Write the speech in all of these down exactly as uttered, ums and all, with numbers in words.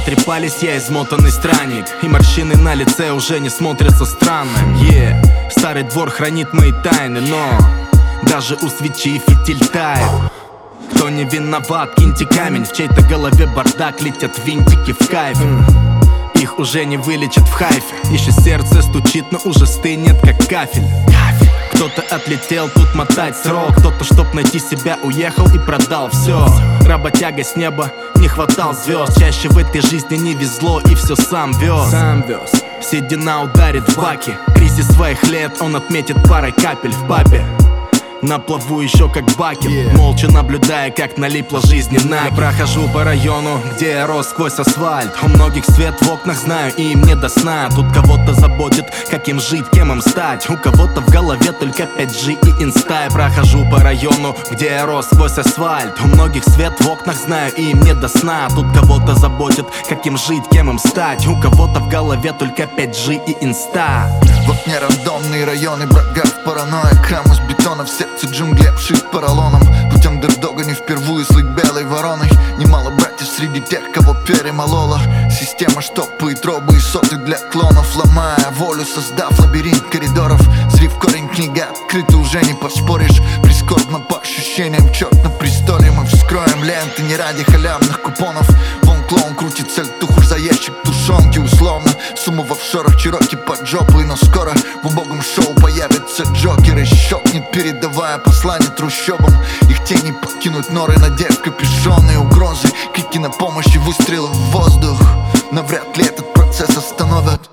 потрепались, я измотанный странник, и морщины на лице уже не смотрятся странно. Yeah. Старый двор хранит мои тайны, но даже у свечи фитиль тает. Кто не виноват, киньте камень. В чьей-то голове бардак, летят винтики в кайф. Их уже не вылечат в хайфе. Еще сердце стучит, но уже стынет, как кафель. Кто-то отлетел, тут мотать срок. Кто-то, чтоб найти себя, уехал и продал все. Работяга с неба, не хватал звезд. Чаще в этой жизни не везло и все сам вез. Сам вез. Седина ударит в баки. Кризис своих лет он отметит парой капель в папе. На плаву еще как баки, yeah. Молча наблюдая, как налипла жизнь и наги. Я прохожу по району, где я рос сквозь асфальт. У многих свет в окнах знаю, и им не до сна. Тут кого-то заботит, как им жить, кем им стать. У кого-то в голове только пять джи и инста. Я прохожу по району, где я рос сквозь асфальт. У многих свет в окнах знаю, и им не до сна. Тут кого-то заботит, как им жить, кем им стать. У кого-то в голове только пять джи и инста. В окне рандомные районы, брагав, паранойя. Храм из бетона, в сердце джунгли обшит поролоном. Путь андердога не впервые слыть белой вороной. Немало братьев среди тех, кого перемолола система, штопает робы и соты для клонов. Ломая волю, создав лабиринт коридоров. Зрив корень, книга открыта, уже не поспоришь. Прискорбно по ощущениям, черт на престоле. Мы вскроем ленты не ради халявных купонов. Вон клоун крутит сальтуху за ящик тушенки условно. Сумма в офшорах, чероки под жопой. Но скоро в убогом шоу появятся джокеры. Щелкнет, передавая послание трущобам. Их тени покинут норы, надев капюшоны. Угрозы, крики на помощь и выстрелы в воздух. Навряд ли этот процесс остановят.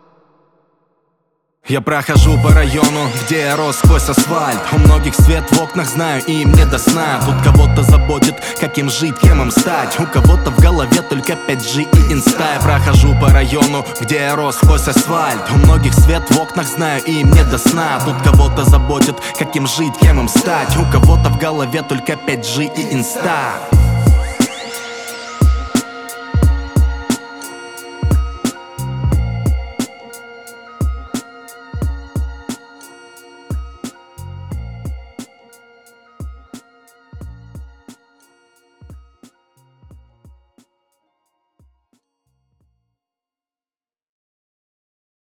Я прохожу по району, где я рос сквозь асфальт. У многих свет в окнах знаю, и им не до сна. Тут кого-то заботит, как им жить, кем им стать. У кого-то в голове только пять джи и инста. Я прохожу по району, где я рос сквозь асфальт. У многих свет в окнах знаю, и им не до сна. Тут кого-то заботит, как им жить, кем им стать. У кого-то в голове только пять джи и инста.